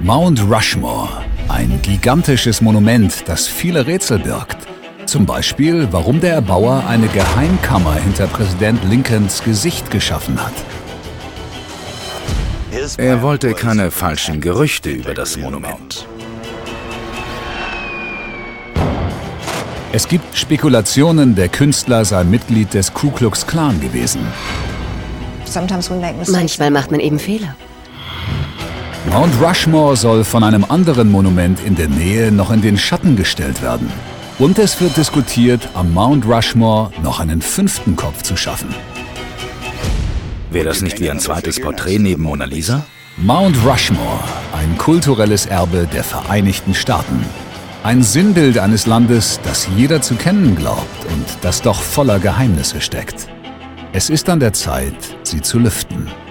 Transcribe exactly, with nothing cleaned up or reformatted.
Mount Rushmore, ein gigantisches Monument, das viele Rätsel birgt. Zum Beispiel, warum der Erbauer eine Geheimkammer hinter Präsident Lincolns Gesicht geschaffen hat. Er wollte keine falschen Gerüchte über das Monument. Es gibt Spekulationen, der Künstler sei Mitglied des Ku Klux Klan gewesen. Manchmal macht man eben Fehler. Mount Rushmore soll von einem anderen Monument in der Nähe noch in den Schatten gestellt werden. Und es wird diskutiert, am Mount Rushmore noch einen fünften Kopf zu schaffen. Wäre das nicht wie ein zweites Porträt neben Mona Lisa? Mount Rushmore, ein kulturelles Erbe der Vereinigten Staaten. Ein Sinnbild eines Landes, das jeder zu kennen glaubt und das doch voller Geheimnisse steckt. Es ist an der Zeit, sie zu lüften.